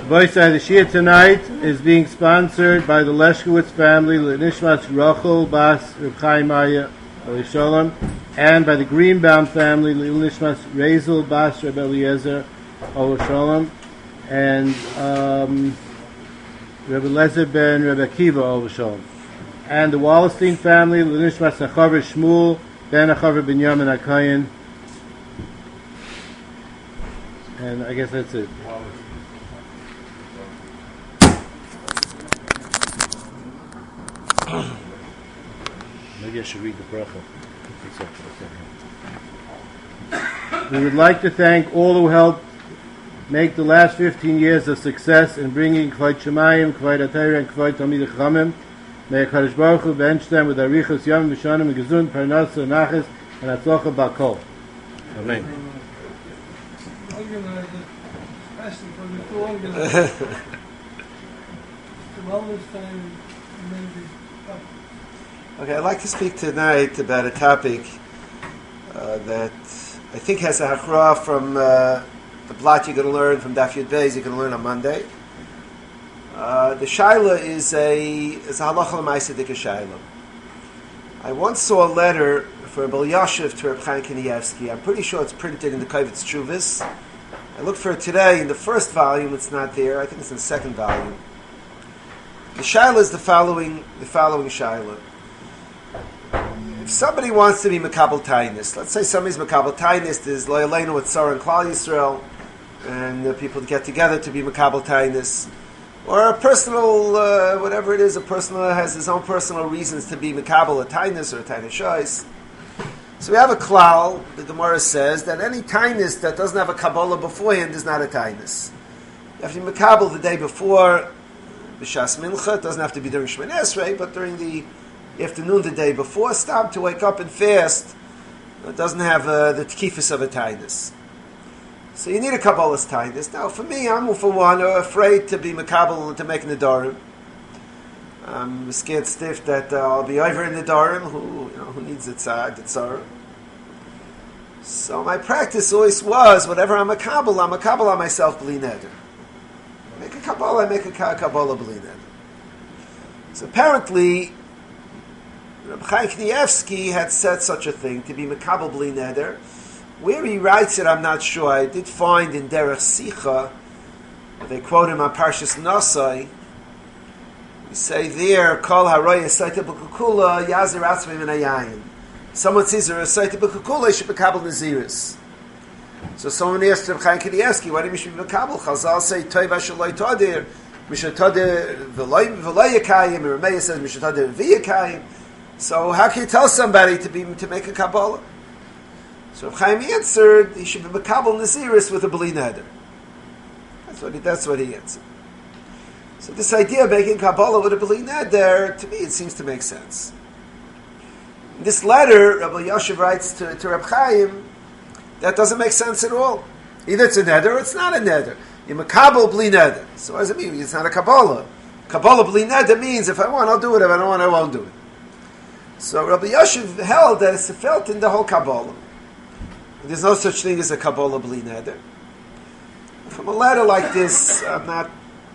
Boyside, the Shia tonight is being sponsored by the Leshkowitz family, Nishmas Rachel Bas Reb Chaim Maya Shalom, and by the Greenbaum family, Nishmas Rezel Bas Reb Eliezer Shalom, and Reb Eliezer ben Reb Akiva Shalom, and the Wallerstein family, Nishmas Achaver Shmuel ben Achaver Binyamin Akayin, and I guess that's it. Maybe I should read the bracha. We would like to thank all who helped make the last 15 years a success in bringing Kvod Shemayim, Kvod HaTorah, and Kvod Talmidei Chachamim. May HaKadosh Baruch Hu bench them with Arichos Yom V'Shanim and Gezund, Parnasa, Nachas, and Atzlocha B'Kol. Amen. Okay, I'd like to speak tonight about a topic that I think has a hachra from the blot you're going to learn from Daf Yud Beis. You're going to learn on Monday. The shaila is a halacha l'maisa dik shaila. I once saw a letter for Rabbi Yashiv to Reb Chaim Kanievsky. I'm pretty sure it's printed in the Kovitz Tshuvos. I looked for it today in the first volume. It's not there. I think it's in the second volume. The shaila is the following shaila. If somebody wants to be Makabel Tainus, let's say somebody's Makabel Tainus, there's Lo Yaleinu with Tzara and Klal Yisrael, and people get together to be Makabel Tainus, or a personal, whatever it is, a person has his own personal reasons to be Makabel a Tainus or a Tainus Shois. So we have a klal, the Gemara says, that any Tainus that doesn't have a Kabbalah beforehand is not a Tainus. You have to be Makabel the day before, B'Shas Mincha. It doesn't have to be during Shemini Esrei, but during the afternoon the day before, stop to wake up and fast. It doesn't have the tkifus of a tainus. So you need a Kabbalah's tainus. Now for me, I'm for one afraid to be makabel to make nedarim. I'm scared stiff that I'll be over in nedarim who needs the tzara. So my practice always was, whatever I'm makabel on myself b'li neder. Make a Kabbalah, I make a Kabbalah b'li neder. So apparently Reb Chaim Kanievsky had said such a thing, to be Mekabel B'li Neder. Where he writes it, I'm not sure. I did find in Derech Sicha, they quote him on Parshas Nosai. We say there, Kol Haroya Saita B'Kukula Yazir Atzmei Min Hayayin. Someone sees her Saita B'Kukula, he should be Mekabel Naziris. So someone asked Reb Chaim Kanievsky, why do you should be Mekabel? Chazal say, Toiv Ashaloi Todir, Mishatode V'Loi Yekayim, Remeya says, Mishatode V'Yekayim. So how can you tell somebody to make a Kabbalah? So Reb Chaim answered, he should be Makabel Naziris with a B'li Neder. That's what he answered. So this idea of making Kabbalah with a B'li Neder, to me it seems to make sense. In this letter, Rabbi Yashiv writes to Reb Chaim, that doesn't make sense at all. Either it's a Neder or it's not a Neder. You're Makabel B'li Neder. So what does it mean? It's not a Kabbalah. Kabbalah B'li Neder means if I want, I'll do it. If I don't want, I won't do it. So Rabbi Yashiv held that it's felt in the whole Kabbalah. There's no such thing as a Kabbalah B'li Neder. From a letter like this, I'm not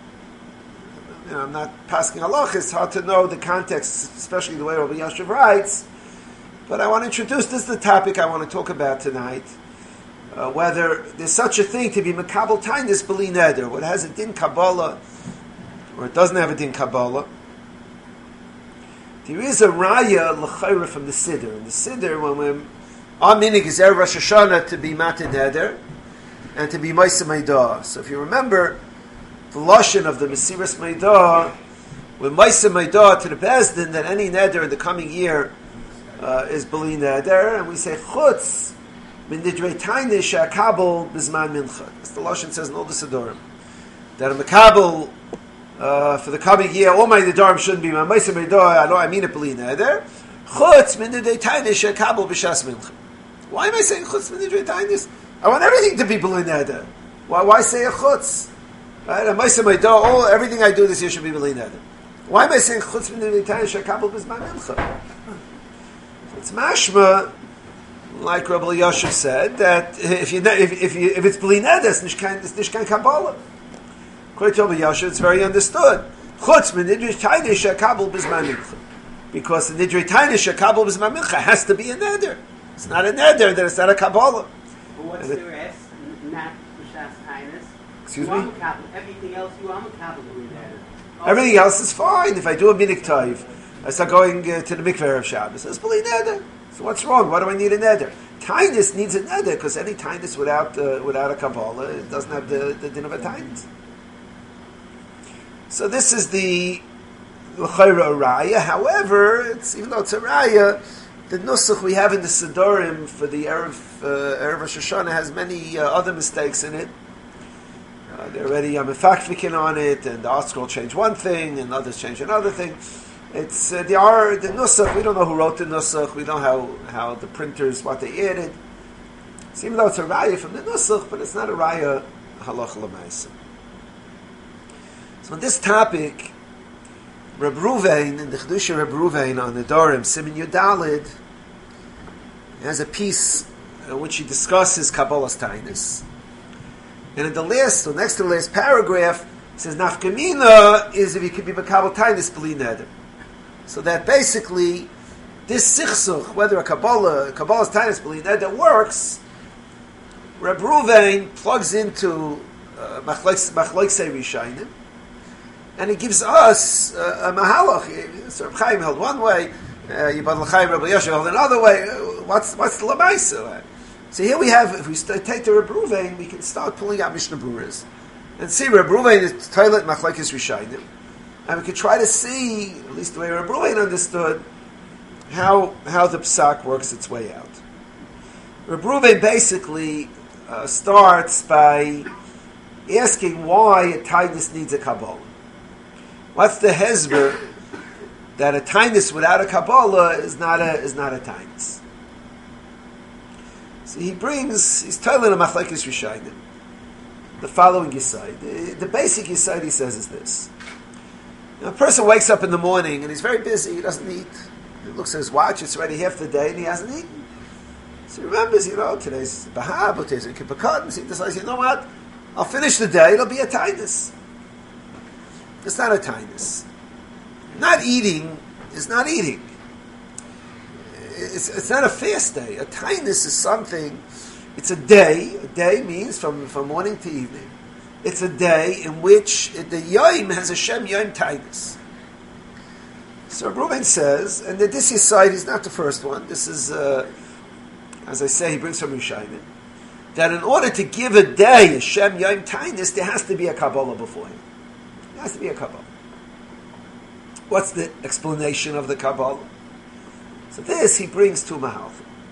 passing halach. It's hard to know the context, especially the way Rabbi Yashiv writes. But I want to introduce, this is the topic I want to talk about tonight. Whether there's such a thing to be Makabel Tainus B'li Neder, what has a din Kabbalah, or it doesn't have a din Kabbalah. There is a raya l'chayra from the Siddur. In the Siddur, our meaning is Erev Rosh Hashanah to be Matan Neder and to be Ma'aseh Meidah. So if you remember the lashon of the Mesiras Meidah, when Ma'aseh Meidah to the Bezdin that any Neder in the coming year is B'li Neder, and we say Chutz min Nidrei Tainus she'akabel b'zman mincha. As the lashon says in all the Siddurim, that a makabel for the coming year, all my nedarim shouldn't be my Ma'aseh Meidah. I mean it B'li Neder. Chutz min Nidrei Tainus she'akabel b'shas mincha. Why am I saying Chutz min Nidrei Tainus? I want everything to be B'li Neder. Why say a Chutz? Right? A Ma'aseh Meidah, everything I do this year should be B'li Neder. Why am I saying Chutz min Nidrei Tainus she'akabel b'zman mincha? It's mashma, like Rabbi Yashiv said, that if it's B'li Neder, it's Nishkan Kabbalah. According to Rabbi Yosha, it's very understood. Chutz min nidrei tainis shekabel b'zman mincha. Because the nidrei tainis shekabel b'zman mincha has to be a neder. It's not a neder, then it's not a Kabbalah. But what's the rest? Not B'shas tainis. Excuse me? Everything else you am a Kabbalah with neder. Everything else is fine. If I do a minik toiv, I start going to the mikveh of Shabbos. It's b'li neder. So what's wrong? Why do I need a neder? Tainus needs a neder because any tainus without a Kabbalah, it doesn't have the din of a tainus. So this is the l'chayra raya. However, even though it's a raya, the nusach we have in the Sidurim for the Erev Rosh Hashanah has many other mistakes in it. They're already mefakfikin on it, and the art scroll changed one thing, and others change another thing. It's the nusach. We don't know who wrote the nusach. We don't know how the printers what they added. So even though it's a raya from the nusach, but it's not a raya halacha l'maisa. So on this topic, Reb Ruvain, in the Chedusha Reb Ruvain on the Dorim, Simin Yudalid, has a piece in which he discusses Kabbalah's tainus. And in the last, or next to the last paragraph, it says, Nafkamina is if you could be Kabbalah tainus, b'li neder. So that basically, this sichsuch, whether a Kabbalah's tainus, b'li neder works, Reb Ruvain plugs into Machlokesei Rishayim, and he gives us a mahalach. So Reb Chaim held one way, Yibad L'Chaim Rabbi Yosha held another way. What's the Lamaisa? So here we have, if we take the Reb Ruvain, we can start pulling out Mishnah Berurahs and see Reb Ruvain is Toilet Machlokes Rishayim, and we could try to see, at least the way Reb Ruvain understood, how the Psak works its way out. Reb Ruvain basically starts by asking why a tainus needs a Kabbalah. What's the hezber that a tainus without a Kabbalah is not a tainus? So he's telling a machlokes rishayim the following yesod. The basic yesod he says is this: a person wakes up in the morning and he's very busy. He doesn't eat. He looks at his watch; it's already half the day, and he hasn't eaten. So he remembers, today's Bahab, today's Kippur Cotton. So he decides, you know what? I'll finish the day. It'll be a tainus. It's not a tainus. Not eating is not eating. It's not a fast day. A tainus is something. It's a day. A day means from morning to evening. It's a day in which the yom has a shem yom tainus. So Reuben says, and this side is not the first one. This is, as I say, he brings from Rishayim, that in order to give a day a shem yom tainus, there has to be a Kabbalah before him. There has to be a Kabbalah. What's the explanation of the Kabbalah? So this he brings to Mahal.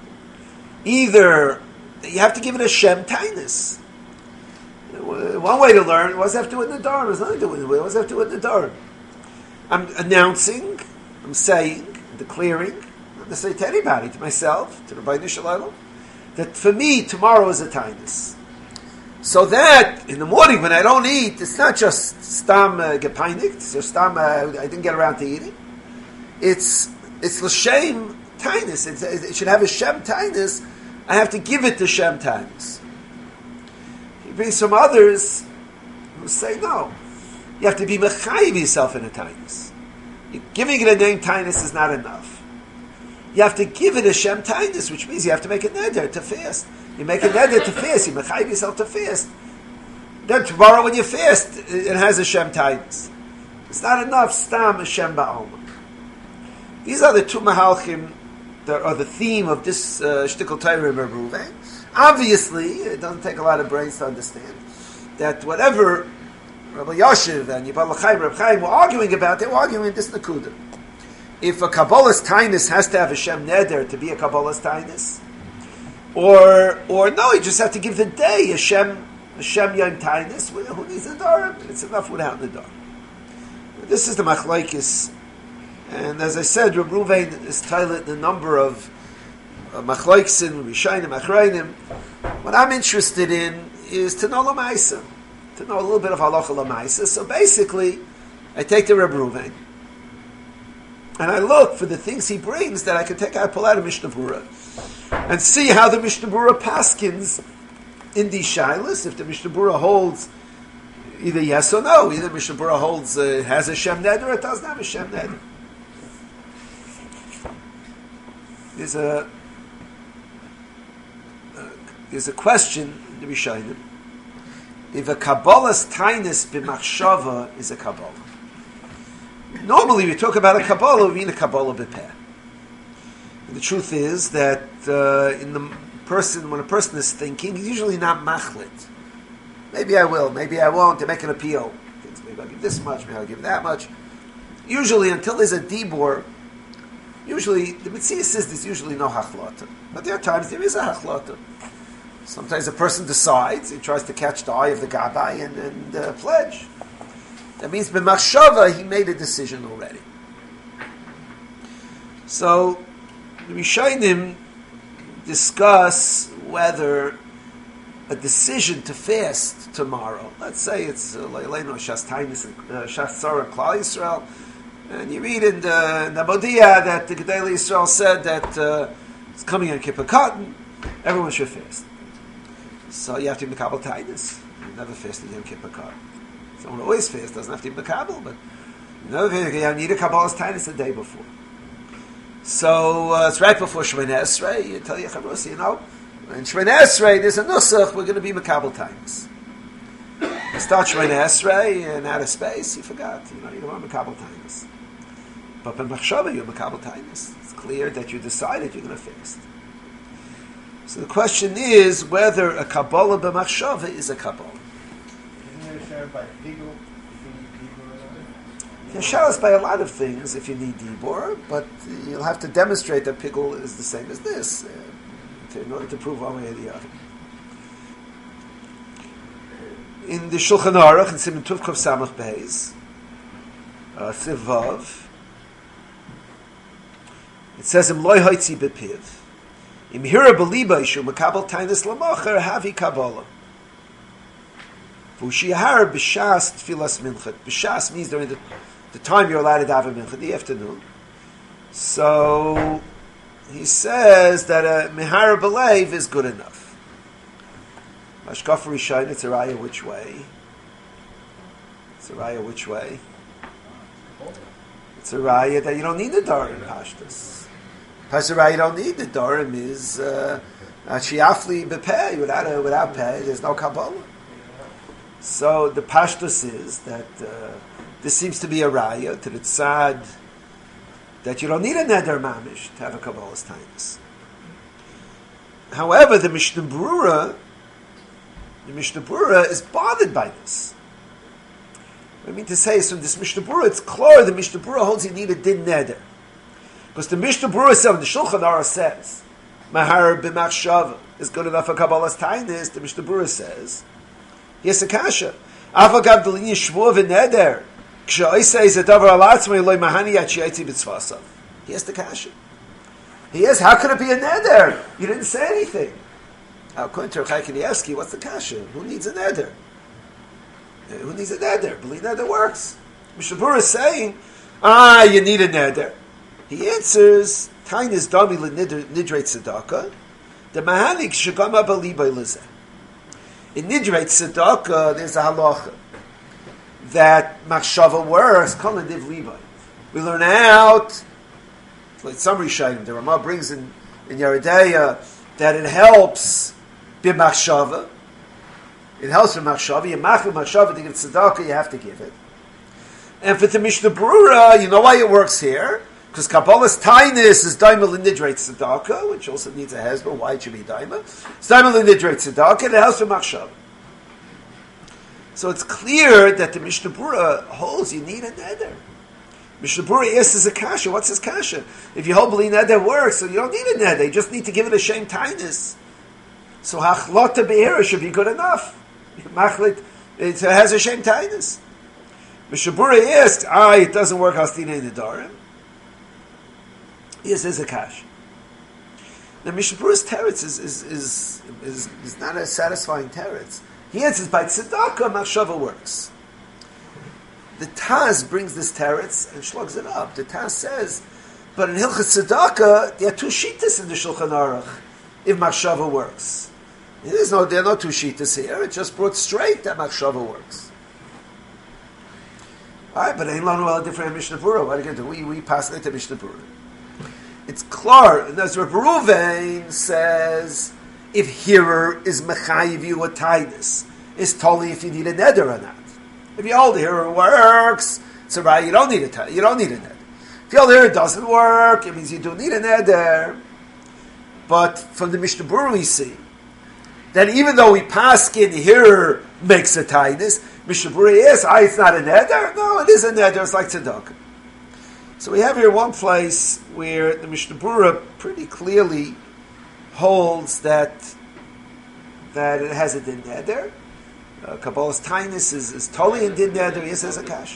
Either you have to give it a shem tainus. One way to learn, what does that have to do with the Nadarim? There's nothing to do with it. What does that have to do with the Nadarim? I'm announcing, I'm saying, declaring, not to say to anybody, to myself, to the Rebbeinu Shalom, that for me tomorrow is a tainus. So that in the morning when I don't eat, it's not just stam gepeinigt, so stam I didn't get around to eating. It's l'shem tainus. It should have a shem tainus. I have to give it the shem tainus. He brings some others who say no. You have to be mechayiv yourself in a tainus. Giving it a name tainus is not enough. You have to give it a shem tainus, which means you have to make a neder to fast. You make a neder to fast. You mechayiv yourself to fast. Then tomorrow when you fast, it has a shem tainus. It's not enough stam a shem ba'alma. These are the two mahalchim that are the theme of this shtickle Torah Reuven. Obviously, it doesn't take a lot of brains to understand that whatever Rabbi Yoshev and Yibal L'Chaim, Reb Chaim were arguing about, they were arguing this nakuda. If a Kabbalah's tainus has to have a shem neder to be a Kabbalah's tainus, or no, you just have to give the day a shem yom tainus. Who needs a dar? It's enough without the dar. This is the machlokes, and as I said, Reb Ruvain is tailit the number of machlokes in Rishayim, Achrayim. What I'm interested in is to know Lamaisa, to know a little bit of halacha Lamaisa. So basically, I take the Reb Ruvain, and I look for the things he brings that I can pull out of Mishnah Berurah, and see how the Mishnah Berurah paskins in these shilas. If the Mishnah Berurah holds, Either yes or no. Either Mishnah Berurah holds has a Shem Neder or it doesn't have a Shem Neder. There's a question in the Rishonim. If a Kabbalah's tainus b'machshava is a Kabbalah. Normally we talk about a Kabbalah, we mean a Kabbalah b'peh. The truth is that when a person is thinking, he's usually not machlit. Maybe I will, maybe I won't. They make an appeal. Maybe I'll give this much, maybe I'll give that much. Usually, until there's a dibur, usually the Mitzvah says there's usually no hachlata. But there are times there is a hachlata. Sometimes a person decides, he tries to catch the eye of the gabbai and pledge. That means b'machshava he made a decision already. So the Rishonim discuss whether a decision to fast tomorrow, let's say it's Leileno Shas Tainus Shas Tzara Klal Yisrael, and you read in the Modia that the Gedolei Yisrael said that it's coming on Kippur Cotton, everyone should fast. So you have to be Mekabel Tainus. You never fast on Kippur Cotton. Someone always fasts, doesn't have to be Mekabel, but you need a Kabbalah's Tainus the day before. So it's right before Shemoneh Esrei. You tell your Chavros, in Shemoneh Esrei there's a nusach. We're going to be Mekabel Tainus. You start Shemoneh Esrei and out of space, you forgot. You don't want Mekabel Tainus. But in Machshava you're Mekabel Tainus. It's clear that you decided you're going to fast. So the question is whether a Kabbalah b'machshava is a Kabbalah. Isn't it shared by Pigel? You're shalos by a lot of things if you need dibur, but you'll have to demonstrate that pigul is the same as this in order to prove one way or the other. In the Shulchan Aruch, in Siman Tuf Kuf Samach Beis, Sivav, it says, Im loy hoitzi bepiv, Im hira beliba ishu makabel tainus lamacher havi kabbalah. V'ushiyahar b'shas tfilas minchat. B'shas means during the time you're allowed to daven mincha, the afternoon. So he says that a mihara b'leiv is good enough. Mashkaf Rishayin, it's a raya which way? It's a raya which way? It's a raya that you don't need the Dorim in Pashtus. Pashtus raya you don't need the Dorim is shiafli b'peh, without peh, there's no Kabbalah. So the Pashtus is that this seems to be a raya to the tzad that you don't need a neder mamish to have a Kabbalah's tainus. However, the Mishnah Berurah is bothered by this. What I mean to say is from this Mishnah Berurah, it's clear the Mishnah Berurah holds you need a din neder. Because the Mishnah Berurah says, the Shulchan Aruch says, Mahar b'machshava is good enough for Kabbalah's tainus. The Mishnah Berurah says, yes, a kasha. Avagav d'lin yishvu v'neder. K'sha'isei zedavar alatzmei loy mahani yatchiyaitzi b'tzvasav. He has the kasha. He has, how could it be a neder? You didn't say anything. According to Rechai Kanievsky, what's the kasha? Who needs a neder? Who needs a neder? Believe neder works. Mishnah Berurah is saying, you need a neder. He answers, Tainis dami l'nidreit tzedakah, the mahanik shagama b'libay lizeh. In Nidreit Tzedakah, there's a halacha that machshava works. Kol nediv libay. We learn out, like some Rishonim, the Ramah brings in Yeridea that it helps b'machshava. It helps b'machshava. You machshava machshava to give tzedakah, you have to give it. And for the Mishnah Berurah, you know why it works here? Because Kabbalah's tainus is daima l'nidreit tzedakah, which also needs a hezbollah. Why it should be daima? It's daima l'nidreit tzedakah, and it helps for machshav. So it's clear that the Mishnah Berurah holds you need a neder. Mishnah Berurah asks as a kasha. What's his kasha? If you hold b'li neder works, so you don't need a neder. You just need to give it a shem tainus. So hachlota be'era should be good enough. Machlit, it has a shem tainus. Mishnah Berurah asked, it doesn't work hastina nedarim. Yes, there's a kash. The Mishnah Berurah's teretz is not a satisfying teretz. He answers by tzedakah, machshava works. The Taz brings this teretz and shlugs it up. The Taz says, but in Hilchas tzedakah, there are two shittas in the Shulchan Aruch if machshava works. There are no two shittas here. It just brought straight that machshava works. All right, but ain't long well different Mishnah Berurah. What are you going to do? We pass it to Mishnah Berurah. It's clear. As Reb Reuven says, if hearer is mechayiv you a tainus, it's totally if you need a neder or not. If you hold the hearer works, it's a right. You don't need a neder. If you hold the hearer doesn't work, it means you do need a neder. But from the Mishnah Berurah we see that even though we pass in, the hearer makes a tainus. Mishnah Berurah is, it's not a neder. No, it is a neder. It's like tzedakah. So we have here one place where the Mishnah Berurah pretty clearly holds that it has a din neder. Kabbalah's tainus is totally in din neder. Yes, as a kash.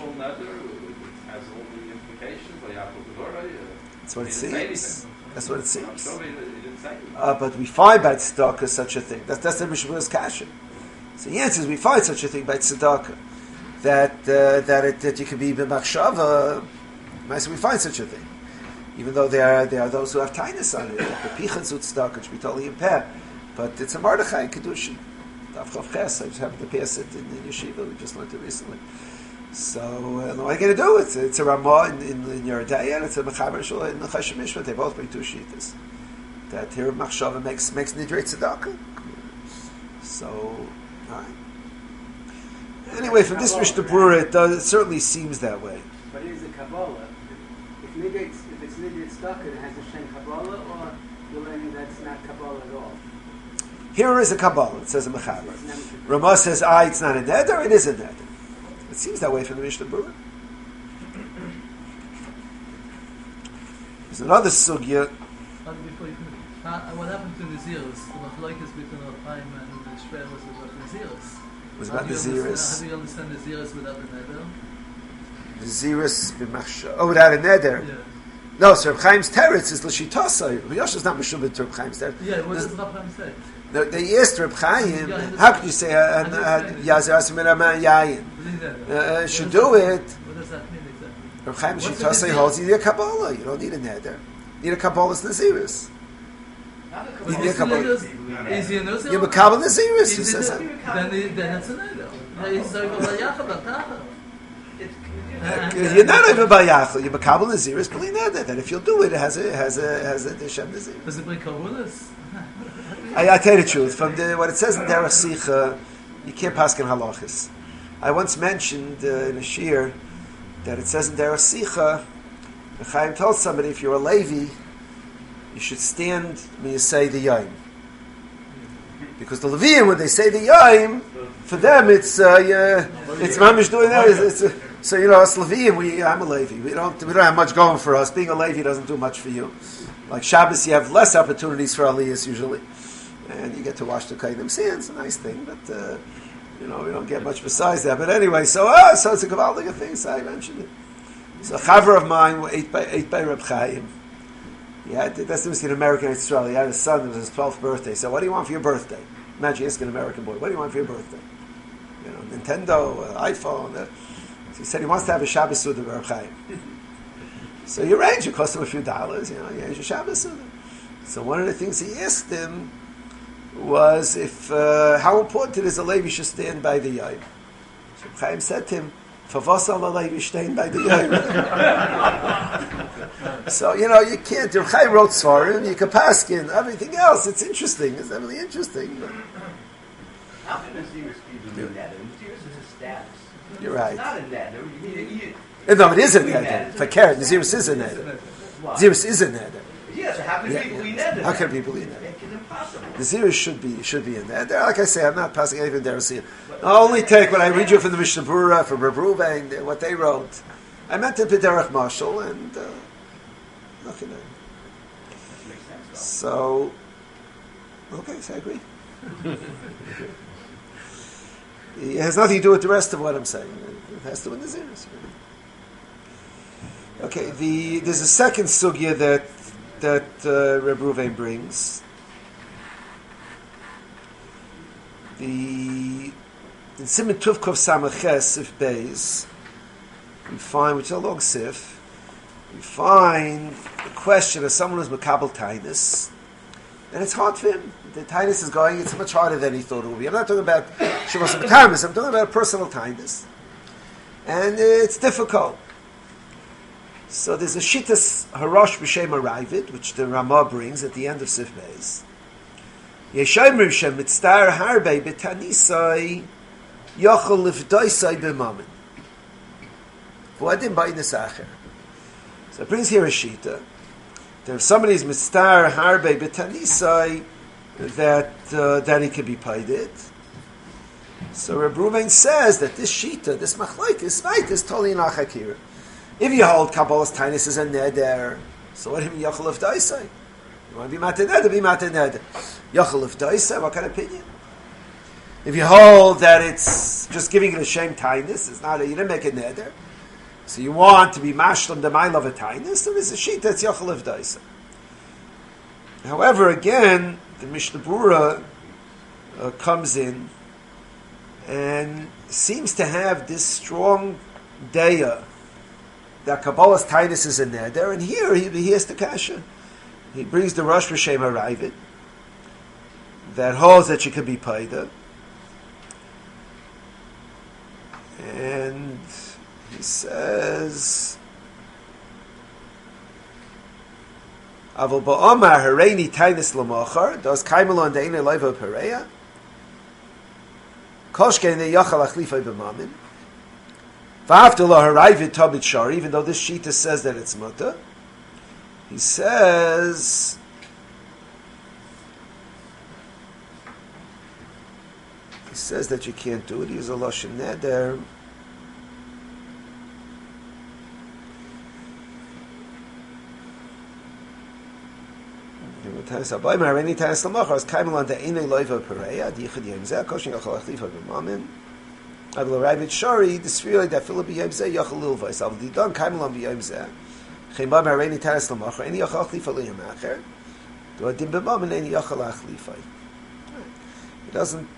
That's what it seems. That's what it seems. But we find by tzedakah such a thing. That's the Mishnah Berurah's kasha. So the answer is we find such a thing by tzedakah that you can be b'machshava. So we find such a thing, even though there are those who have tainus on it. The pichas tzedakah should be totally impaired, but it's a Mordechai kedushin. Daf Chav Ches. I just happened to pass it in yeshiva. We just learned it recently. So what are you going to do? It's a Ramah in your day, and it's a Mechaber Shul in the Choshen Mishpat. They both bring two shittas. That here machshava makes nidrei tzedakah. So, all right. Anyway, from this Mishnah Berurah, it certainly seems that way. But it is a Kabbalah. If it's nidrei tzedakah, it has a Shem Kabbalah, or you're learning that's not Kabbalah at all? Here is a Kabbalah. It says a Mechaber. Ramah says, it's not a neder. It is a neder. It seems that way from the Mishnah Berurah. There's another sugya. What happened to Naziris? The machlokes between Chaim and the Shver was about Naziris. Was about Naziris. How do you understand Naziris without the neder? Naziris b'machshava. Oh, without a neder. Yeah. No, so Reb Chaim's teretz is l'shitasa. Reb Yosha is not meshubed to Reb Chaim's teretz. Yeah, what does Reb Chaim say? They asked Reb Chaim, how could you say Yazer Asimir Aman Yayin? Should do it. What does that mean exactly? Reb Chaim Shitasa holds you need a Kabbalah. You don't need a neder. You need a Kabbalah's Naziris. You need a Kabbalah. Is he a Nazir? You're a Kabbalah Naziris. He says that. Then it's a neder. He's like you're not even Bayachal. You're a Kabbalah Naziris, but you know that if you'll do it, it has a Deshem Naziris. Does it bring Kabbalahs? I tell you the truth. From what it says in Derech Sicha, you can't pass in halachas. I once mentioned in a shir that it says in Derech Sicha, Chaim told somebody if you're a Levi, you should stand when you say the Yaim. Because the Leviim, when they say the Yaim, for them it's mamish doing that. So us Leviim, I'm a Levi. We don't have much going for us. Being a Levi doesn't do much for you. Like Shabbos, you have less opportunities for aliyahs usually, and you get to wash the kaidim. See, it's a nice thing, but we don't get much besides that. But anyway, so it's a gewaldige thing. So I mentioned it. So a chaver of mine ate by Reb Chaim. Yeah, that's the American Israel. He had a son. It was his 12th birthday. So what do you want for your birthday? Imagine asking an American boy, what do you want for your birthday? Nintendo, iPhone. So he said he wants to have a Shabbos Suda with Reb Chaim. So you arrange, it costs him a few dollars, you arrange a Shabbos Suda. So one of the things he asked him was if how important it is a Levi should stand by the Yaim. So Chaim said to him, "Favos al Levi stand by the Yaim." So you can't. Chaim wrote Svarim, you can pass in everything else. It's interesting. It's definitely interesting. But how can Naziris be doing that? Naziris is a status. You're right. It's not a neder. No, it is a neder. For Karen, Naziris is a neder. Naziris is a neder. Yes, how can people be neder? How can people be neder? It's impossible. Naziris should be in there. Like I say, I'm not passing anything there. I'll only take what I read you from the Mishnah Berurah, from Reb Reuven, what they wrote. I meant it B'derech Mashal, and nothing there. So, okay, so I agree. It has nothing to do with the rest of what I'm saying. It has to do with Naziris. Okay, there's a second sugya that Reb Reuven brings. In Siman Tuvkov Samaches Sif Beis, we find, which is a long sif, we find the question of someone who's Makabel Tainus, and it's hard for him. The Tainus is going, it's much harder than he thought it would be. I'm not talking about Shavos and Karmas, I'm talking about personal Tainus. and it's difficult. So there's a Shittas Harosh B'Shem Aravid, which the Ramah brings at the end of Sif Beis. Yeshaymer Shem Mitztar Harbe B'Tanisai Yochel Lifdoisai B'Mamin. V'adim Ba'inus Acher. So it brings here a Shita. That if somebody's Mitztar Harbe B'Tanisai, that he can be paid it. So Reb Ruvain says that this Shita, this Machlokes, right, is totally in Achakira. If you hold Kabbalah's Tainus as a neder, so what him Yochel of Daisai? You want to be Mataneder, be Mataneder. Yochel of Daisai, what kind of opinion? If you hold that it's just giving it a shame Tainus, it's not, you didn't make a neder, so you want to be Mashlam the Mile of a Tainus, there is a sheet that's Yochel of Daisai. However, again, the Mishnah Brura comes in and seems to have this strong daya that Kabbalah's Tainus is a neder, and here he has the kasha. He brings the Rosh B'Shem Aravid that holds that she can be paida, and he says, "Avol ba'omar hareini Tainus l'mochar does kaimelon de'inei loiva pereya koshkein ne'yachal achlifay b'mamin." Even though this Shita says that it's mutter, he says that you can't do it. He's a lashon neder. I will arrive at Shari, this really that Philip Yom Zeh Yachal Lilvais. I will be done Kaimelam Yom Zeh. Chemba Mareni Taras Lamacher. Any Yachal Chlifa Liyam Acher. Do a Dim B'Mam and any Yachal Achlifai. He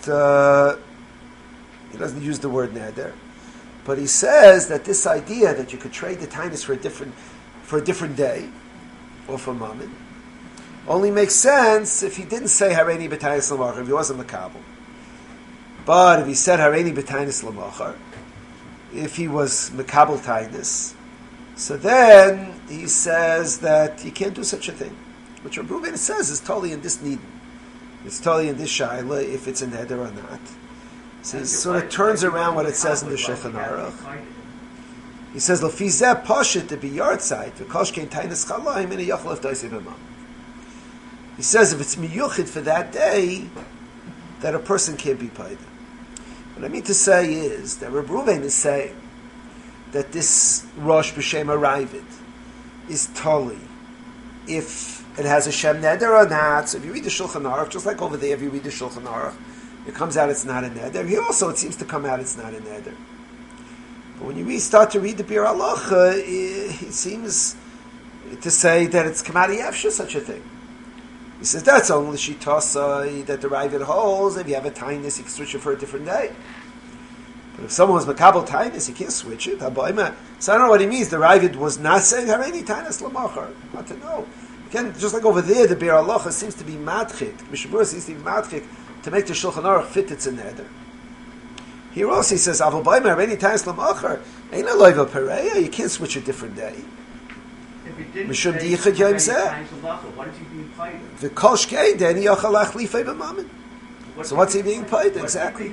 doesn't use the word neder, but he says that this idea that you could trade the Tainus for a different day, or for Mammon, only makes sense if he didn't say Hareni B'Tainus Lamacher, if he wasn't Makabel. But if he said Hareini b'Tainus l'machar, if he was Mekabel Tainus, so then he says that you can't do such a thing. Which Reb Ruvain says is totally in this need. It's totally in this shaila if it's a neder or not. So he sort of turns around what it says in the Shulchan Aruch. He says L'fi zeh pashut to be yartzeit v'kosh kein Tainus chalaim in a yachal of doisei b'mam. He says if it's miyuchid for that day, that a person can't be paid. What I mean to say is that Reb Ruvain is saying that this Rosh B'Shem Aravid is totally if it has a Shem Neder or not. So if you read the Shulchan Aruch, just like over there, if you read the Shulchan Aruch, it comes out it's not a Neder. Here also it seems to come out it's not a Neder. But when you start to read the Bir Halacha, it seems to say that it's Kamadi Yefsha, such a thing. He says that's only Shitasa that the Ravid holds. If you have a Tainus, you can switch it for a different day. But if someone was Makabel Tainus, you can't switch it. So I don't know what he means. The Ravid was not saying Hareini Tainus L'machar. Not to know. Again, just like over there, the Bir Halacha seems to be Madchik. Mishnah Berurah seems to be Madchik to make the Shulchan Aruch fit its neder. Here also he says Avol B'Omer Hareini Tainus L'machar Ein Aloiva Pereya. You can't switch a different day. Mishum Dichad Yom Zeh. V'kosh Kein Deni Yachal Achlifei B'Mamin. So what's he being paid exactly?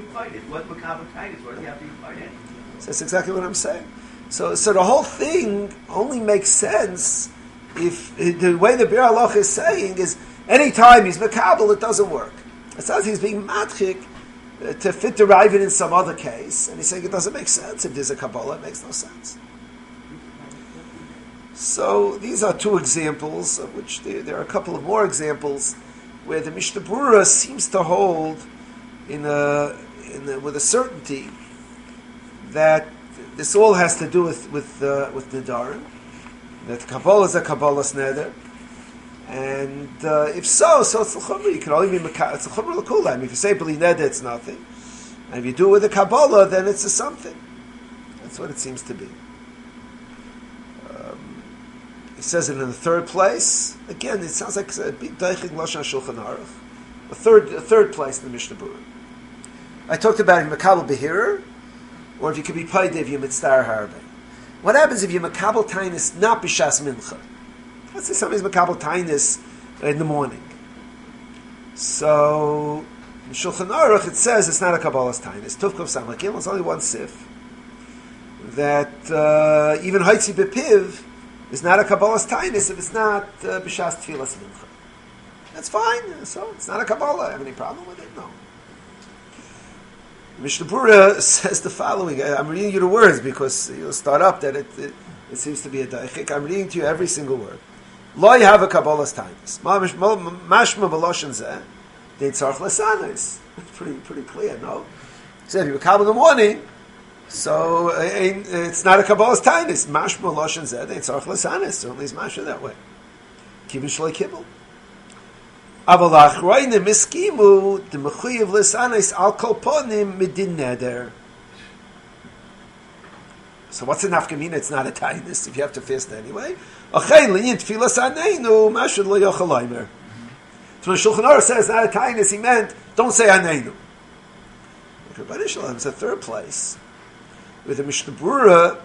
That's exactly what I'm saying. So the whole thing only makes sense if the way the Bir Halacha is saying is any time he's Makabel, it doesn't work. It sounds he's being matchik to fit the Ravid in some other case, and he's saying it doesn't make sense. If there's a Kabbalah, it makes no sense. So these are two examples, of which there are a couple of more examples, where the Mishnah Brura seems to hold with a certainty that this all has to do with Nedarim, that Kabbalah is a Kabbalah's Neder, and if so it's l'chumra. You can only be it's l'chumra l'kulam. If you say B'li Neder, it's nothing, and if you do it with a Kabbalah, then it's a something. That's what it seems to be. He says it in the third place. Again, it sounds like a big daichik lashon Shulchan Aruch. A third place in the Mishnah Berurah. I talked about in Makabel Behirer, or if you could be paid if you mitzvah harbe. What happens if you makabel tainis not b'shas mincha? Let's say somebody's makabel tainis in the morning. So in Shulchan Aruch it says it's not a kabbalas tainis. Tuvkov Samakim, it's only one sif. That even Haitzi Bepiv is not a kabbalas tainis if it's not b'shas tfilas mincha. That's fine. So it's not a kabbalah. Have any problem with it? No. Mishnah Berurah says the following. I'm reading you the words because you'll start up that it seems to be a daichik. I'm reading to you every single word. Lo have a kabbalas tainis. Mashma b'loshen zeh. They tzarch lesanis. Pretty clear, no? So if you kabbalah in the morning, so it's not a kabbalas tainis. Mashma b'loshen zeh. They tzarch lesanis. Certainly it's mashma that way. Kivin shloi kibbel. Avalach roine miskimu the mechuyev lesanis al kol ponim midin neder. So what's the nafkamina? It's not a tainis if you have to fast anyway. Achein liyin tfilas aneinu mashad lo yochel leimer. So when Shulchan Aruch says not a tainis, he meant don't say aneinu. But Shalom is a third place where the Mishnah Berurah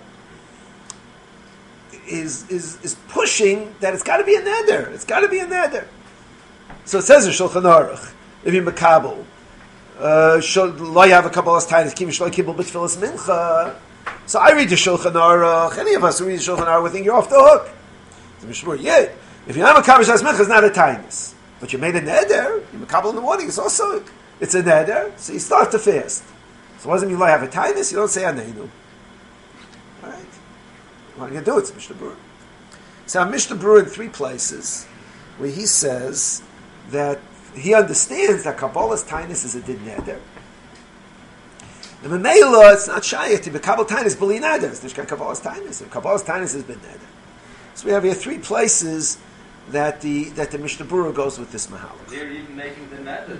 is pushing that it's got to be a neder. It's got to be a neder. So it says in Shulchan Aruch, if you makabel, lo have a kabbalas tainis, kim shloi kibbel b'tfilas mincha. So I read the Shulchan Aruch. Any of us who read the Shulchan Aruch, we think you're off the hook. The Mishnah Berurah, yeah. If you're not makabel b'tfilas mincha, it's not a tainis. But you made a neder. You makabel in the morning. It's also it's a neder. So you start to fast. So what does it mean? Lo have a tainis. You don't say aneinu. All right. What are you going to do? It's Mishnah Berurah. So Mishnah Berurah in three places where he says that he understands that kabbalas tainis is a din neder. The Memela, it's not shayat to be kabbalas tainis b'li neder. It's not kabbalas tainis. Kabbalas tainis has been neder. So we have here three places that the Mishnah Berurah goes with this mahalach. Here, even making the neder.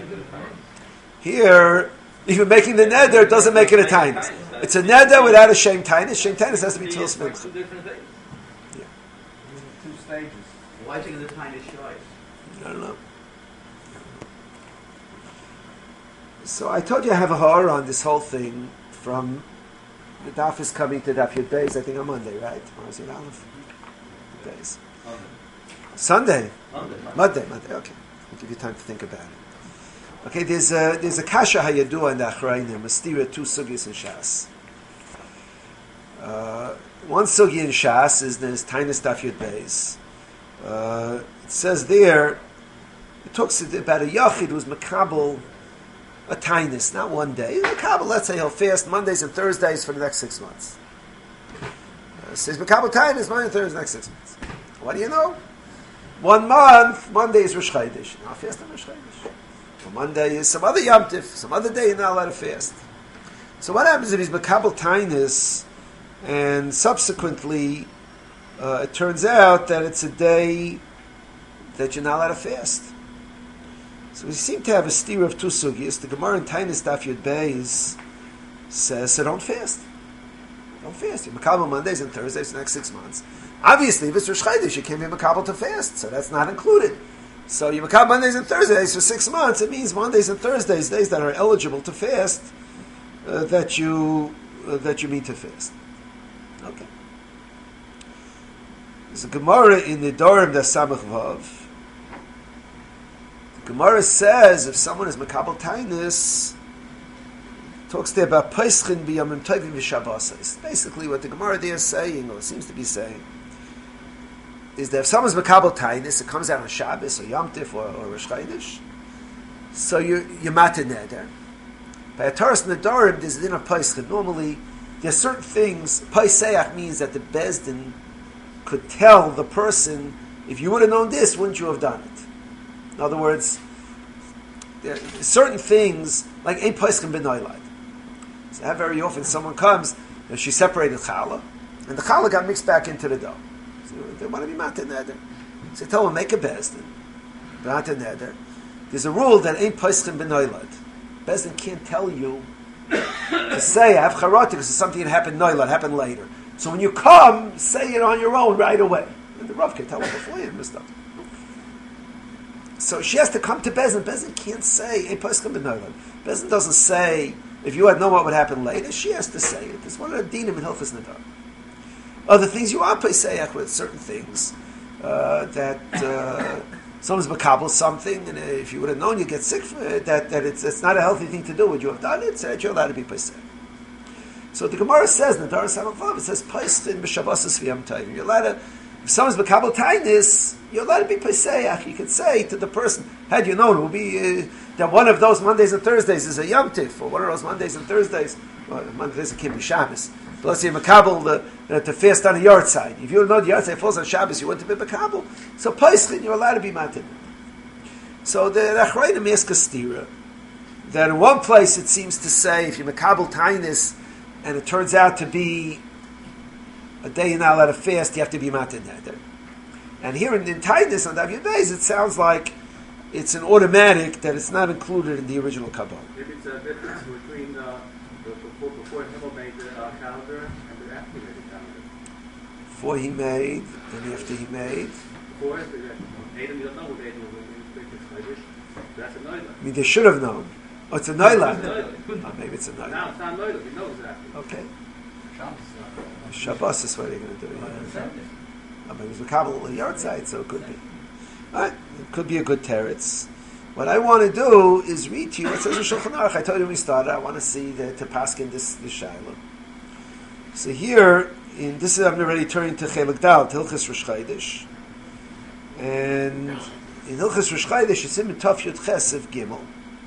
Here, even making the neder doesn't make it a tainis. It's a neder without a shem tainis. Shem tainis has to be tfilas mincha. Two different things. Yeah. Two stages. Why taking the tiniest choice? I don't know. So I told you I have a horror on this whole thing from the daf is coming to Daf Yud Beis, I think on Monday, right? Or is it Aleph? Beis. Sunday. Monday. Okay. I'll give you time to think about it. Okay, there's a kasha hayadua in the Achrayim, a stira two sugis in Shas. One sugi in Shas is there's Tainis Daf Yud Beis. It says there, it talks about a yachid who's makabel a tainis, not one day. Makabel, let's say he'll fast Mondays and Thursdays for the next 6 months. Says makabel tainis, Monday and Thursday, next 6 months. What do you know? 1 month, Monday is Rosh Chodesh. I'll fast on Rosh Chodesh. For Monday is some other Yom Tif, some other day you're not allowed to fast. So what happens if he's makabel tainis and subsequently it turns out that it's a day that you're not allowed to fast? So we seem to have a steer of two sugis. The Gemara in Tainis Daf Yud Beis says, so don't fast. Don't fast. You're makabel Mondays and Thursdays for the next 6 months. Obviously, if it's Rosh Chodesh, you can't be makabel to fast, so that's not included. So you makabel Mondays and Thursdays for 6 months. It means Mondays and Thursdays, days that are eligible to fast, that you mean to fast. Okay. There's a Gemara in the Dorim da Samach Vav. Gemara says if someone is makabel tainis, talks there about Peschin b'yamim tovim v'shabbos. Basically, what the Gemara there is saying, or seems to be saying, is that if someone's makabel tainis, it comes out on Shabbos or Yom Tif or Rosh Chodesh, so you're matin neder. By a Torah Nedarim, there's a din of Peschin. Normally, there's certain things. Peiseach means that the Bezdin could tell the person, if you would have known this, wouldn't you have done it? In other words, there are certain things, like ein poiskim b'noilad. So that very often someone comes, and she separated challah, and the challah got mixed back into the dough. So they want to be matin neder. So tell them, make a bezdin, matin neder. There's a rule that ein poiskim b'noilad. Bezdin can't tell you to say, I have charati, because it's something that happened noilad, happened later. So when you come, say it on your own right away. And the Rav can tell her before you missed up. So she has to come to Bezdin. Bezdin can't say, Bezdin doesn't say, If you had known what would happen later, she has to say it. It's one of the dinim in Hilchos Nadar. Other things you are Pesach with certain things that someone's makabel something, and if you would have known you get sick for it, that it's not a healthy thing to do. Would you have done it? So you're allowed to be Pesach. So the Gemara says, Nadar Samavav, it says Pesach b'Shabbos v'Yom Tovim. You're allowed to. If someone's makabel tainis, you're allowed to be Pesach. You could say to the person, had you known, it would be that one of those Mondays and Thursdays is a Yom Tif, or one of those Mondays and Thursdays, well, Mondays can't be Shabbos. But let's say makabel to fast on a yard side. If you know the yard side falls on Shabbos, you want to be makabel. So Pesach, you're allowed to be matin. So the Achrayim ask a stira that in one place it seems to say if you makabel tainis and it turns out to be a day you're not allowed to fast, you have to be matin neder. And here in tainis on Dav Days, it sounds like it's an automatic that it's not included in the original Kabbalah. Maybe it's a difference between before Himmel made the calendar and after he made the calendar. Before he made, and after he made. Before, Adam, you don't know what Adam will make this Chaydish. That's a Noila. I mean, they should have known. Oh, it's a Noila. Oh, maybe it's a Noila. now it's not Noila, we know exactly. Okay. Shabbos is what they're going to do. Yeah. But it was a Kabbalah on the yard side, so it could be. All right. It could be a good teretz. What I want to do is read to you what says in Shulchan Aruch. I told you when we started, I want to see the paskin this Shiloh. So here, this is, I'm already turning to Chelik Dal, to Hilchos Rosh Chodesh. And in Hilchos Rosh Chodesh, it's in Tov Yud Ches of Gimel.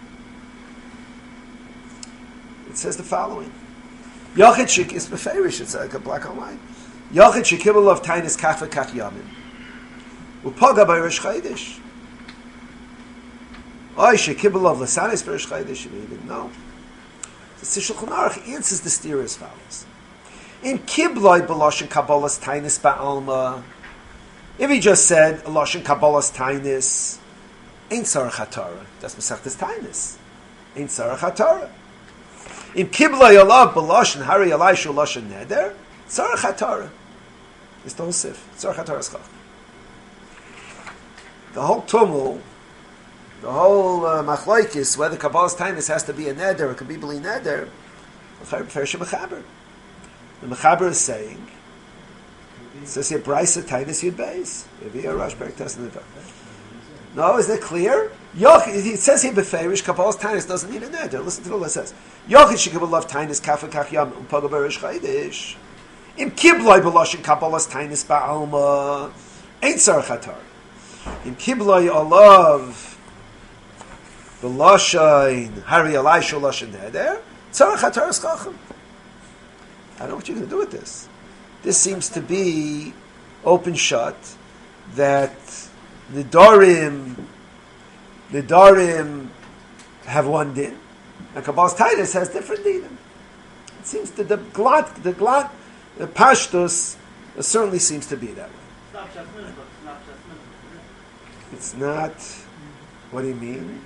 It says the following. Yochid Shik is beferish, it's like a black and white. Yochid Shikibel of Tainis Kach V'Kach Yamin. Upaga by Rosh Chodesh. Oy, Shekibel of Lasanis Rosh Chodesh, you didn't know. The Shulchan Aruch answers the steer as follows. In Kibloi B'Loshen Kabbalas Tainis Ba'alma, if he just said Loshen Kabbalas Tainis, ain't Sarach HaTorah. That's Masechtas Tainis. Ain't Sarach HaTorah. In Kibloi Olav B'Loshen Hari Elaishu Loshen Neder, Sarach HaTorah. It's the whole sif. Sarach HaTorah is Chach. The whole tumul, the whole machlokes, whether Kabbalas Tainis has to be a neder or it can be b'li neder, the Mechaber is saying, it says here, Braisa Tainis Yud Beis. No, is that clear? It says here, Beferish, Kabbalas Tainis doesn't need a neder. Listen to what it says. Yochid shekibul love Tainis kafa kach yam umpaga berish chaydish. Im kibloi b'loshin Kabbalas Tainis ba'alma ain't sarach hatar. In Kibloi Olav the Lashain Hari Elaishu Lashain there, Tzarach HaTorah Chacham. I don't know what you're going to do with this. This seems to be open shut that the Dorim have one din, and Kabbalas Tainis has different din. It seems that the Pashtus certainly seems to be that way. It's not. What do you mean?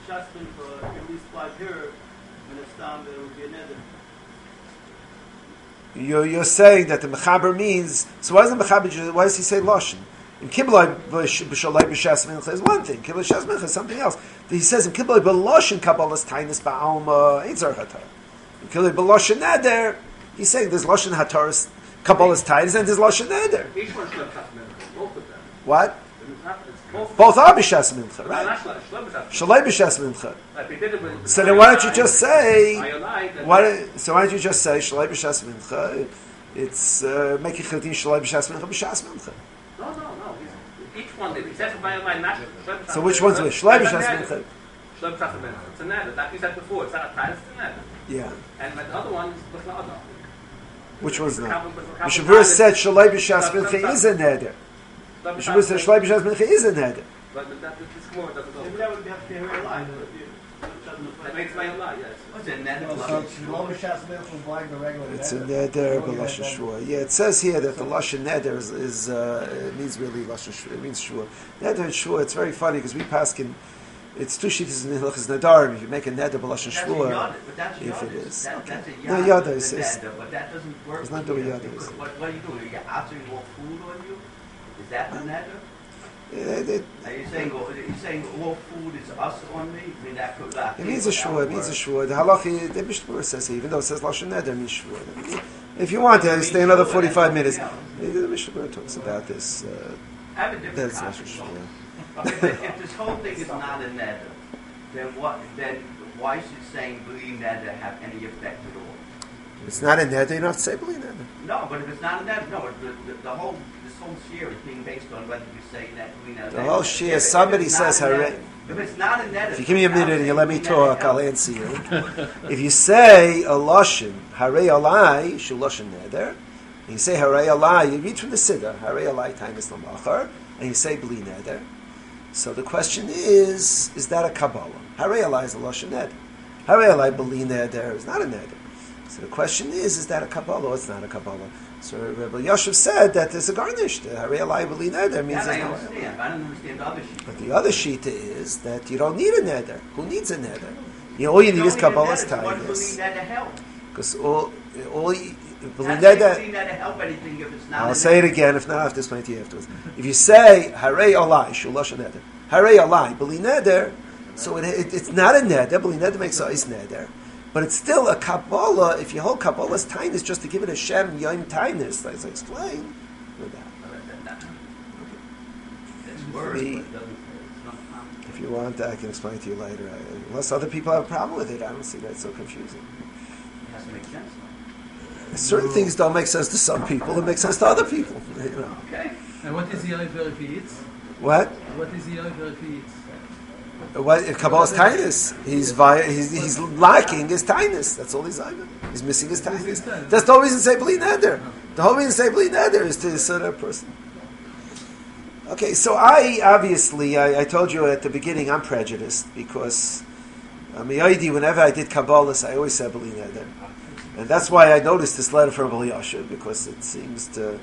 You're saying that the Mechaber means. So why does the Mechaber? Why does he say Loshen? In Kibloi b'Shalai b'Shas Mincha is one thing. Kibloi b'Shas Mincha is something else. He says in Kibloi b'Loshen Kabbalas Tainis ba'alma ain't Zarach HaTorah. In Kibloi b'Loshen Neder, he's saying there's Loshen HaTorah Kabbalas Tainis and there's Loshen Neder. Each one's both of them. What? Both are b'Shas Mincha, right? Shalai b'Shas Mincha. So then why don't you just say? Why don't you just say Shalai b'Shas Mincha? It's making Chiltin Shalai b'Shas Mincha b'Shas Mincha. No. Each one did. He says not. So which one's which? Shalai b'Shas Mincha. Shalai b'Shas Mincha. It's a neder. Like you said before, it's not a tie. It's a neder. Yeah. And the other one is not. Which one's not? Mishavur said Shalai b'Shas Mincha is a neder. Mishavur said Shalai b'Shas Mincha is a neder. But that this more doesn't go. Maybe that would have to be a real lie. That makes my lie, yes. What's it, neder? It's a neder b'lashon shua. Yeah, it says here that the lashon neder is means really lashon shua. It means shua. Neder and shua. It's very funny because we paskin. It's two shittas in hilchos nadarim. If you make a neder b'lashon shua, if it is, okay. No yada is. But that doesn't work. It's not doing yada. What do you do? You after you want food on you? Is that the neder? Are you saying all food is us on me? I mean, that could It means a shvur. It means a shvur. The halacha, the Mishnah Berurah says, even though it says lashon neder, it means shvur. If you want to stay another 45 minutes, the Mishnah Berurah talks about this. I have a different concept. If this whole thing is not a neder, then what? Then why should saying bli neder have any effect at all? It's not a neder. You don't have to say bli neder. No, but if it's not a neder, no. This whole shir is being based on whether you say that bli neder. The whole shir. Somebody says hare. If it's not a neder, if you give me a minute and you let me talk, I'll answer you. If you say a lashon hare alai shul lashon neder, and you say hare alai, you read from the siddur hare alai tainis lamachar, and you say bli neder. So the question is that a kabbalah? Hare alai is a lashon neder. Hare alai bli neder is not a neder. So the question is that a kabbalah or it's not a kabbalah? So Rabbi Yosef said that there's a garnish. The Hare alai bli neder means I understand. I don't understand the other sheet. But the other shita is that you don't need a neder. Who needs a neder? All you need is kabbalah's tightness. Because all bli neder. I'll say it again. If not, I have to explain to you afterwards. If you say Hare alai shul lashon neder, Hare alai bli neder, so it's not a neder. Bli neder makes a is neder. But it's still a Kabbalah. If you hold Kabbalah's tainus just to give it a Shem Yom tainus, as I explained, if you want, I can explain to you later. Unless other people have a problem with it, I don't see that it's so confusing. It has to make sense. Certain things don't make sense to some people. It makes sense to other people. You know. Okay. And what is the over if he eats? What? What is the over if he eats? What Kabbalah's tainus? He's lacking his tainus. That's all he's over. He's missing his tainus. That's the whole reason to say bli neder. The whole reason to say bli neder is to assert a person. Okay, so I told you at the beginning I'm prejudiced because whenever I did Kabbalah, I always said bli neder, and that's why I noticed this letter from Rabbi Yosef because it seems to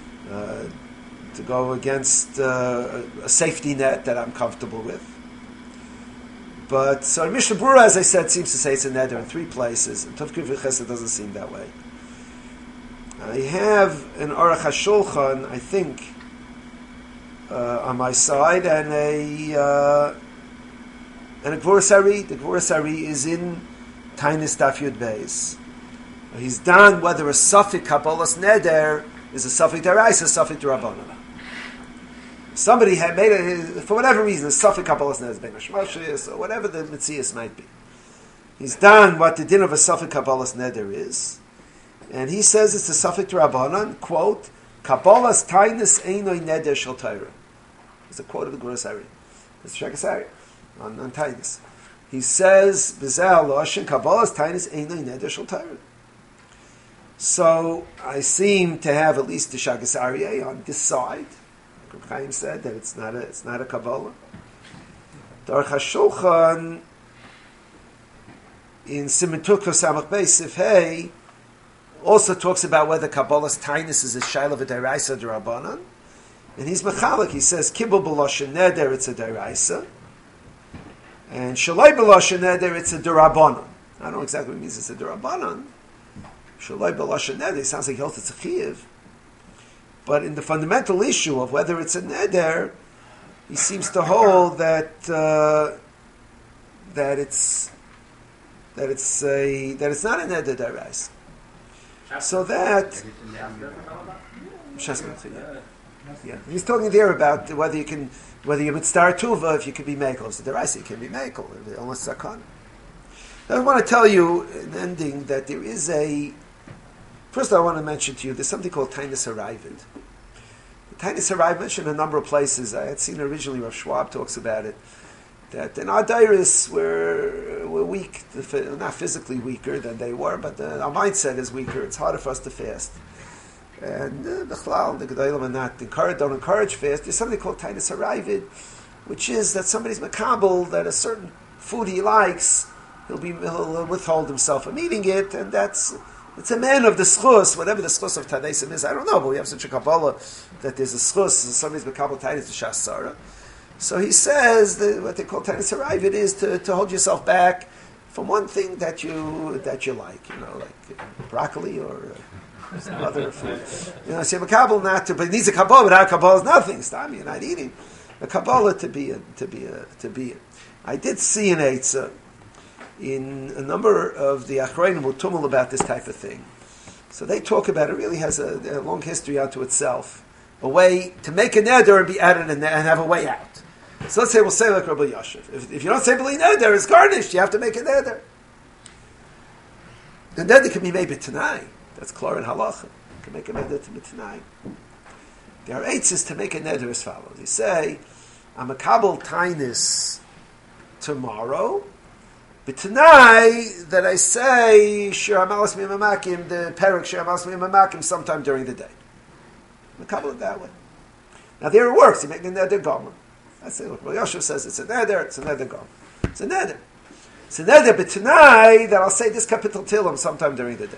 go against a safety net that I'm comfortable with. But so Mishnah Berurah, as I said, seems to say it's a neder in 3 places. In Tov Kuf Chesed doesn't seem that way. I have an Aruch HaShulchan, I think, on my side, and a Gvuras Ari. The Gvuras Ari is in Tainis Daf Yud Beis. He's done whether a Safik Kabbalah's neder is a Safik Deraisa, a Safik D'Rabbanan. Somebody had made it, for whatever reason, a Safik Kabbalah's neder is Ben Hashmashis, or whatever the Metzias might be. He's done what the din of a Safik Kabbalah's neder is, and he says it's a Safik D'Rabbanan, quote, Kabbalah's tainus einoi neder shel Torah. It's a quote of the Gvuras Ari. It's Shekas Ari on tainus. He says, B'zeh Loshen, Kabbalah's tainus einoi neder shel Torah. So I seem to have at least the Shekas Ari on this side. Chaim said that it's not a Kabbalah. The Aruch HaShulchan in Siman Tukva Samach Beis Sif Hey also talks about whether Kabbalah's tainus is a shayla v'deraisa d'Rabbanan, and he's mechalik. He says kibbul b'loshen neder it's a deraisa, and shaloi b'loshen neder it's a d'Rabbanan. I don't know exactly what it means. It's a d'Rabbanan. Shaloi b'loshen neder sounds like it's a chiyuv. But in the fundamental issue of whether it's a neder, he seems to hold that it's not a neder deraisa. So that he's talking there about whether you mitzvah tuva if you can be mekel. So deraisa you can be mekel unless sakana. I want to tell you in ending that there is First, I want to mention to you, there's something called Tainus Haravid. The Tainus Haravid mentioned a number of places. I had seen originally, Rav Schwab talks about it, that in our dairis we're weak, not physically weaker than they were, but our mindset is weaker. It's harder for us to fast. And the Gedolim don't encourage fast. There's something called Tainus Haravid, which is that somebody's makabel, that a certain food he likes, he'll withhold himself from eating it, and it's a man of the schus, whatever the schus of Tadeisim is, I don't know, but we have such a Kabbalah that there's a schus, somebody's Makabal Tainus to Shas Sarah. So he says that what they call Tainus Haravid is to hold yourself back from one thing that you like, like broccoli or some other food. So Makabal not to, but it needs a Kabbalah, without Kabbalah is nothing, Stami, you're not eating. the Kabbalah to be. I did see an Eitzah in a number of the Achreinim who tumul about this type of thing. So they talk about it. Really has a long history unto itself. A way to make a neder and be added in there and have a way out. So let's say we'll say like Rabbi Yashiv. If you don't say b'li neder, it's garnished. You have to make a neder. The neder can be made b'tanai. That's klar and halacha. You can make a neder to b'tanai. There are eitzes to make a neder as follows. You say, I'm a kabel tainis tomorrow, b'tanai that I say shir hamalas mimamakim, the perik shir hamalas mimamakim sometime during the day. I'm a kabel it that way. Now there it works. You make a neder gomer. That's it. Rabbi Yosef says it's a neder. It's a neder gomer. It's a neder. It's a neder b'tanai that I'll say this capital tilim sometime during the day.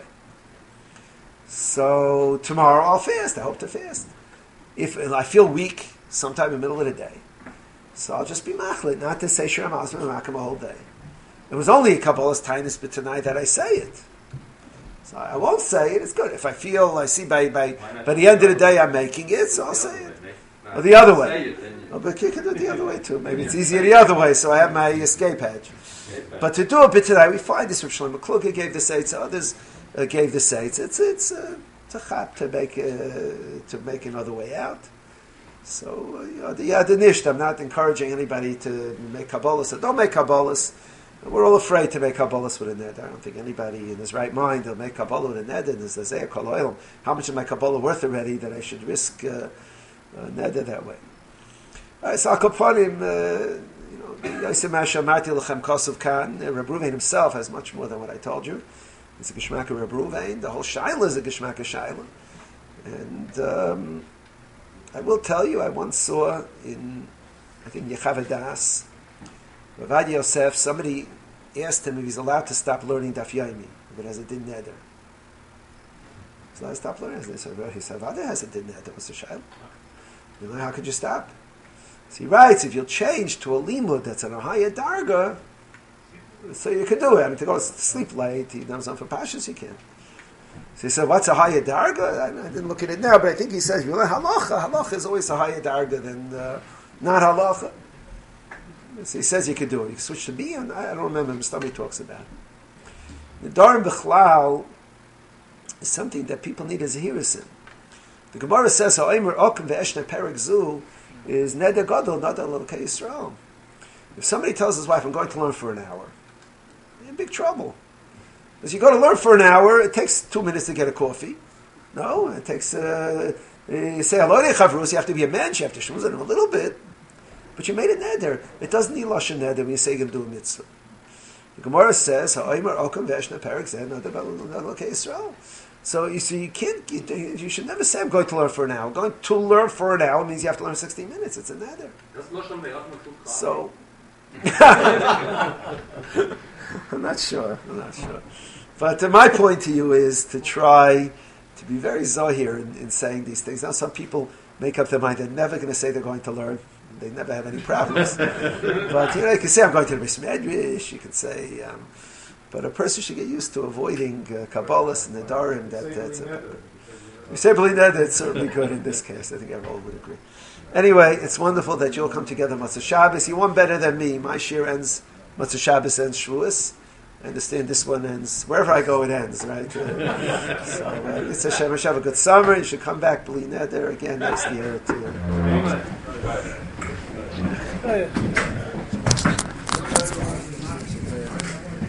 So tomorrow I'll fast. I hope to fast. If I feel weak sometime in the middle of the day, so I'll just be machlit, not to say Shir Hamalas Mimamakim a whole day. It was only a Kabbalah's Tainus b'tanai that I say it. So I won't say it. It's good. If I feel, I see by the end of the day I'm making it, so I'll say it. Or the other way. But you can do it the other way too. Maybe it's easier the other way, so I have my escape hatch. But to do a bit today, we find this. Rav Shlomo Kluger gave the seitz, others gave the seitz. It's a chap to make another way out. So the Yadinish, I'm not encouraging anybody to make Kabbalahs. So don't make Kabbalahs. We're all afraid to make Kabbalahs with a neder. I don't think anybody in his right mind will make Kabbalah with a neder. There's the Zeh Kol Olam. How much is my Kabbalah worth already that I should risk neder that way? All right, so Al Kapanim, Yosef Masha Marti Lechem Kosov Khan, Reb Ruvain himself has much more than what I told you. It's a Geshmak of Reb Ruvain. The whole Shaila is a Geshmak of Shaila. And I will tell you, I once saw in, I think, Yechav Das, Ravad Yosef, somebody asked him if he's allowed to stop learning Daf Yomi, if it has a din neder. He's allowed to stop learning. He said, Ravad has a din neder. What's the Shaila? You know, how could you stop? So he writes, if you'll change to a limud that's on a higher darga, so you can do it. I mean, to go to sleep late, he knows on for pashas, you can. So he said, what's a higher darga? I didn't look at it now, but I think he says, you know, halacha. Halacha is always a higher darga than not halacha. So he says you can do it. You can switch to B, and I don't remember, Mustami talks about it. The Darim B'chlal is something that people need as a heresin. The Gemara says, ha'omer okem ve'eshne perek zu, is neder gadol, not a l'kei Yisrael. If somebody tells his wife, I'm going to learn for an hour, you're in big trouble. As you go to learn for an hour, it takes 2 minutes to get a coffee. No, it takes, you say, hello to Chavrus, you have to be a man, you have to shmuz him a little bit. But you made it neder. It doesn't need lashon neder when you say you're going to do a mitzvah. The Gemara says, ha'omer okem ve'eshne perek zeh, not a l'kei Yisrael. So you see, you should never say, I'm going to learn for an hour. Going to learn for an hour means you have to learn 16 minutes. It's a neder. So, I'm not sure. But my point to you is to try to be very zahir in saying these things. Now, some people make up their mind they're never going to say they're going to learn. They never have any problems. But, you can say, I'm going to the Beis Medrash. You can say... but a person should get used to avoiding Kabbalahs and Nedarim. We say b'li neder, it's certainly good in this case. I think everyone would agree. Anyway, it's wonderful that you'll come together Matzah Shabbos. You won better than me. My shir ends, Matzah Shabbos ends Shavuos. I understand this one ends, wherever I go it ends, right? So it's Hashem, have a good summer. You should come back b'li neder again next year.